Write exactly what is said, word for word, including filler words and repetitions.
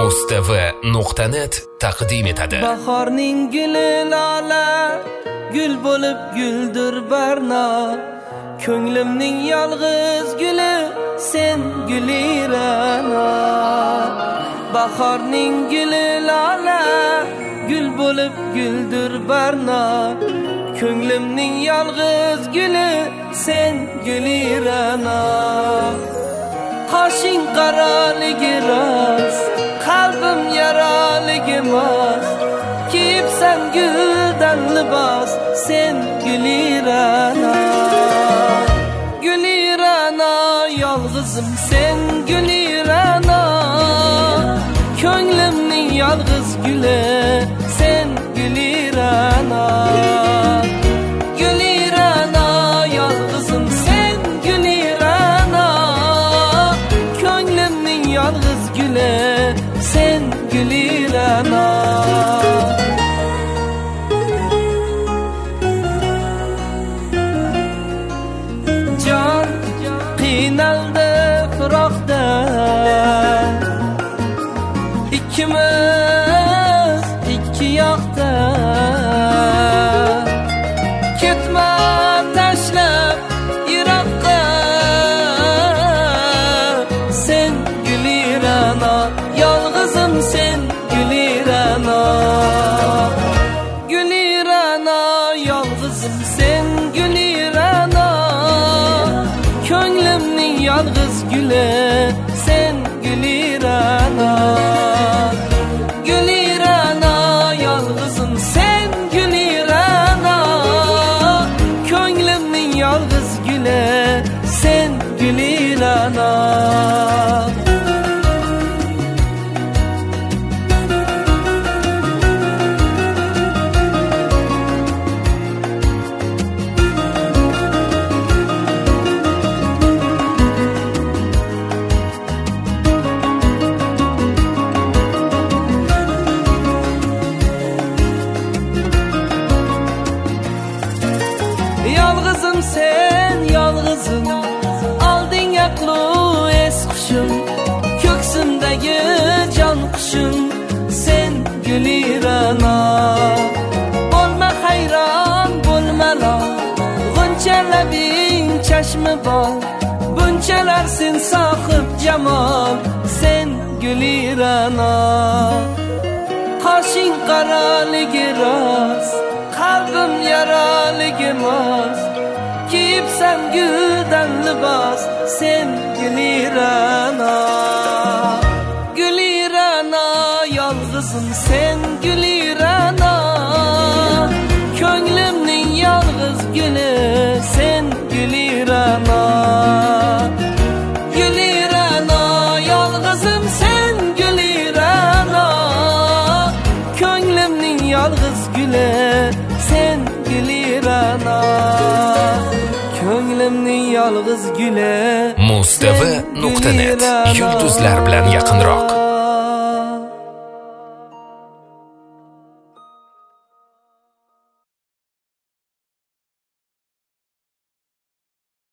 mustv nuqta net taqdim etadi. Bahorning guli lola, gul bo'lib guldir barno. Ko'nglimning yolg'iz guli sen gulirana. Bahorning guli lola, gul bo'lib guldir barno. Ko'nglimning yolg'iz guli sen gulirana. Qoshing qaroligi rost, qalbim yaroligi mos. Kiyibsan guldan libos, sen gulirana. Gulirana, yolg'izim sen gulirana. Ko'nglimning yolg'iz guli sen gulirana. Gulirana, yolg'izim sen gulirana. Ko'nglimning yolg'iz guli sen gulirana. Jon qiynaldi firoqda, ikkimiz ikki yoqda. Ketma tashlab yiroqqa, sen gulirana. Yolg'izim sen gulirana. Gulirana, yolg'izim sen gulirana. Ko'nglimning yolg'iz guli sen gulirana. Gulirana, yolg'izim sen gulirana. Ko'nglimning yolg'iz guli sen gulirana. Yolg'izim sen, yolg'izim, olding aqlu es qushim. Ko'ksimdagi jon qushim sen gulirana. Bo'lma hayron, bo'lma lol, g'uncha labing chashmi bor. Bunchalar sen sohib jamol, sen gulirana. Qoshing qaroligi rost, qalbim yaroligi mos. Kiyibsan guldan libos, sen gulirana. Gulirana, yolg'izim sen gulirana. Ko'nglimning yolg'iz guli sen gulirana. Gulirana, yolg'izim sen gulirana. Ko'nglimning yolg'iz guli sen gulirana. Ko'nglimning yolg'iz guli mustv nuqta net yulduzlar bilan yaqinroq.